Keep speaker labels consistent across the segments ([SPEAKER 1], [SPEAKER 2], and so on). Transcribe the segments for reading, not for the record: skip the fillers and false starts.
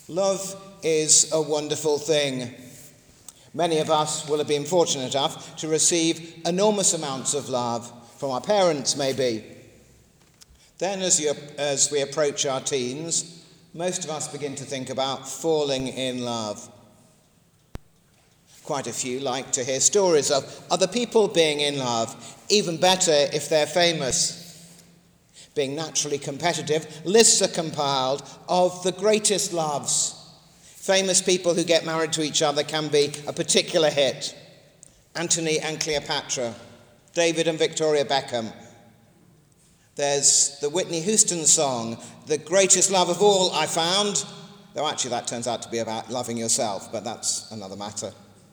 [SPEAKER 1] Love is a wonderful thing. Many of us will have been fortunate enough to receive enormous amounts of love from our parents, maybe. Then as we approach our teens, most of us begin to think about falling in love. Quite a few like to hear stories of other people being in love, even better if they're famous. Being naturally competitive, lists are compiled of the greatest loves. Famous people who get married to each other can be a particular hit. Antony and Cleopatra, David and Victoria Beckham. There's the Whitney Houston song, The Greatest Love of All I Found, though actually that turns out to be about loving yourself, but that's another matter.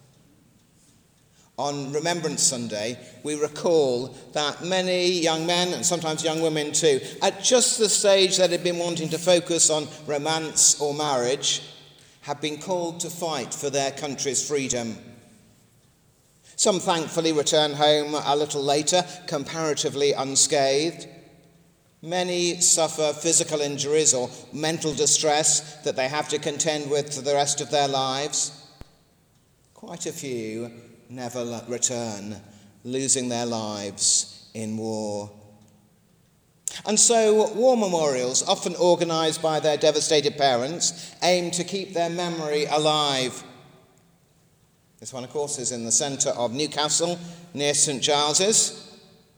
[SPEAKER 1] On Remembrance Sunday, we recall that many young men, and sometimes young women too, at just the stage that had been wanting to focus on romance or marriage, have been called to fight for their country's freedom. Some thankfully return home a little later, comparatively unscathed. Many suffer physical injuries or mental distress that they have to contend with for the rest of their lives. Quite a few never return, losing their lives in war. And so war memorials, often organised by their devastated parents, aim to keep their memory alive. This one, of course, is in the centre of Newcastle, near St Giles's.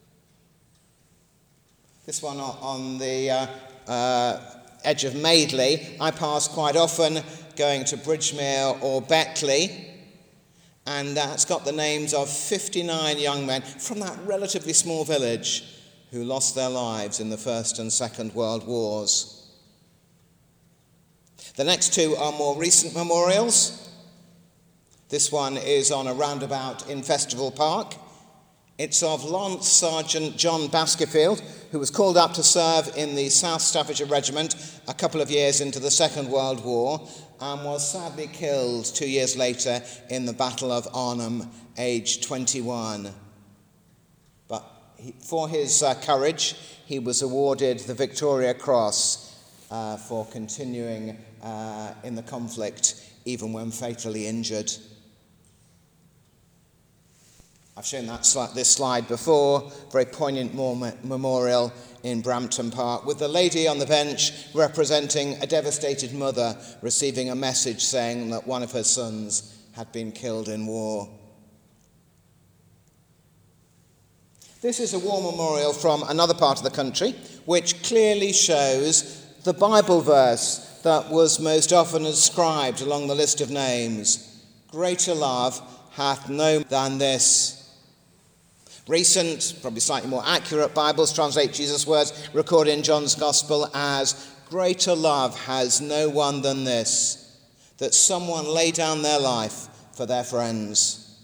[SPEAKER 1] This one on the edge of Madeley, I pass quite often going to Bridgemere or Beckley. And it's got the names of 59 young men from that relatively small village who lost their lives in the First and Second World Wars. The next two are more recent memorials. This one is on a roundabout in Festival Park. It's of Lance Sergeant John Baskerville, who was called up to serve in the South Staffordshire Regiment a couple of years into the Second World War, and was sadly killed 2 years later in the Battle of Arnhem, aged 21. But for his courage, he was awarded the Victoria Cross for continuing in the conflict, even when fatally injured. I've shown this slide before, very poignant memorial in Brampton Park, with the lady on the bench representing a devastated mother receiving a message saying that one of her sons had been killed in war. This is a war memorial from another part of the country, which clearly shows the Bible verse that was most often ascribed along the list of names. Greater love hath no than this. Recent, probably slightly more accurate Bibles translate Jesus' words recorded in John's Gospel as, greater love has no one than this, that someone lay down their life for their friends.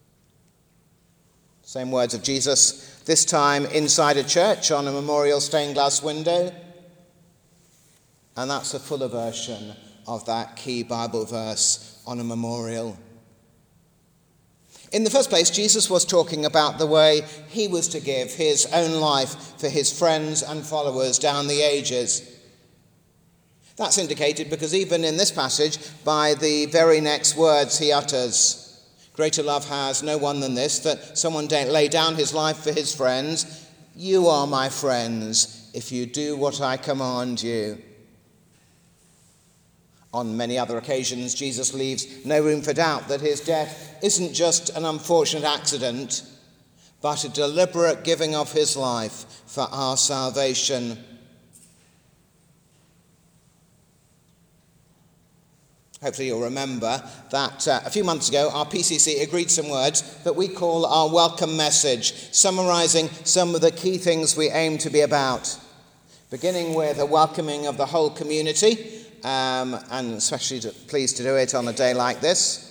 [SPEAKER 1] Same words of Jesus, this time inside a church on a memorial stained glass window. And that's a fuller version of that key Bible verse on a memorial. In the first place, Jesus was talking about the way he was to give his own life for his friends and followers down the ages. That's indicated because even in this passage, by the very next words he utters, greater love has no one than this, that someone lay down his life for his friends. You are my friends if you do what I command you. On many other occasions, Jesus leaves no room for doubt that his death isn't just an unfortunate accident, but a deliberate giving of his life for our salvation. Hopefully you'll remember that a few months ago, our PCC agreed some words that we call our welcome message, summarising some of the key things we aim to be about, beginning with a welcoming of the whole community, and especially pleased to do it on a day like this.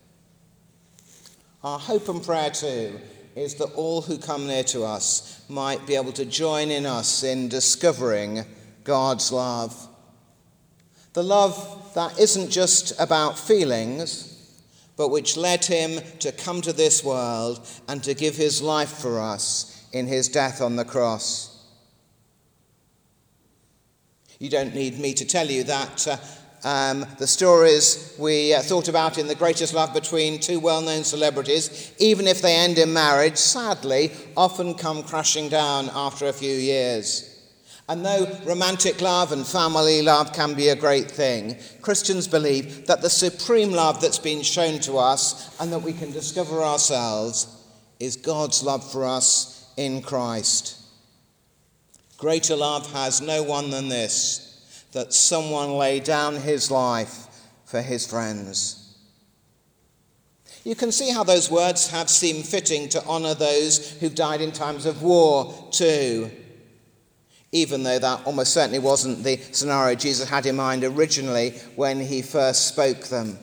[SPEAKER 1] Our hope and prayer too is that all who come near to us might be able to join in us in discovering God's love. The love that isn't just about feelings, but which led him to come to this world and to give his life for us in his death on the cross. You don't need me to tell you that The stories we thought about in The Greatest Love between two well-known celebrities, even if they end in marriage, sadly, often come crashing down after a few years. And though romantic love and family love can be a great thing, Christians believe that the supreme love that's been shown to us and that we can discover ourselves is God's love for us in Christ. Greater love has no one than this, that someone lay down his life for his friends. You can see how those words have seemed fitting to honour those who've died in times of war too, even though that almost certainly wasn't the scenario Jesus had in mind originally when he first spoke them.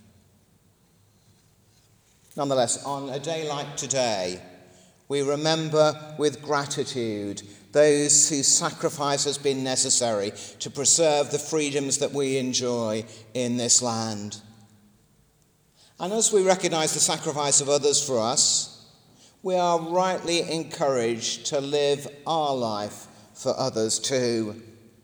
[SPEAKER 1] Nonetheless, on a day like today, we remember with gratitude those whose sacrifice has been necessary to preserve the freedoms that we enjoy in this land. And as we recognise the sacrifice of others for us, we are rightly encouraged to live our life for others too.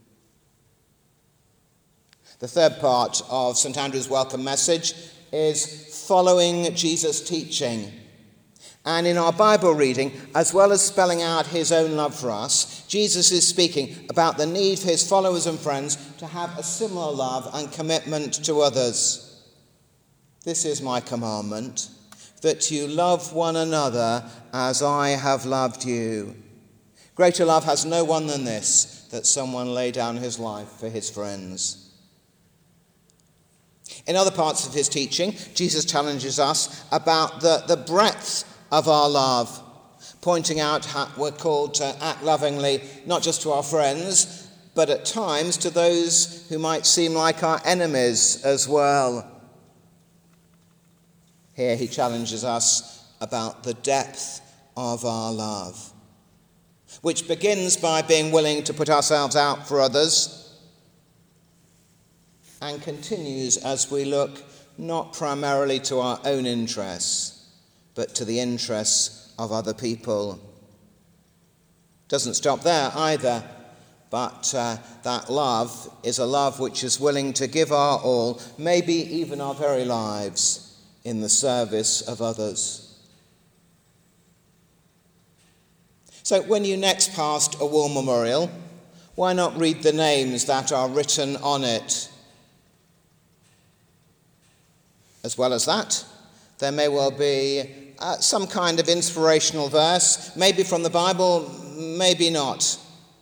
[SPEAKER 1] The third part of St. Andrew's welcome message is following Jesus' teaching. And in our Bible reading, as well as spelling out his own love for us, Jesus is speaking about the need for his followers and friends to have a similar love and commitment to others. This is my commandment, that you love one another as I have loved you. Greater love has no one than this, that someone lay down his life for his friends. In other parts of his teaching, Jesus challenges us about the breadth of our love, pointing out how we're called to act lovingly, not just to our friends, but at times to those who might seem like our enemies as well. Here he challenges us about the depth of our love, which begins by being willing to put ourselves out for others and continues as we look not primarily to our own interests, but to the interests of other people. Doesn't stop there either, but that love is a love which is willing to give our all, maybe even our very lives, in the service of others. So when you next passed a war memorial, why not read the names that are written on it? As well as that, there may well be some kind of inspirational verse, maybe from the Bible, maybe not.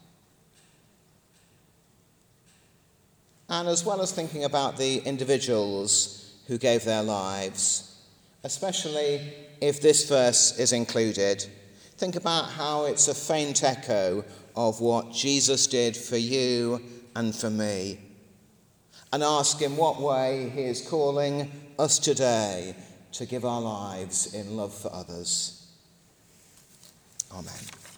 [SPEAKER 1] And as well as thinking about the individuals who gave their lives, especially if this verse is included, think about how it's a faint echo of what Jesus did for you and for me. And ask in what way he is calling us today to give our lives in love for others. Amen.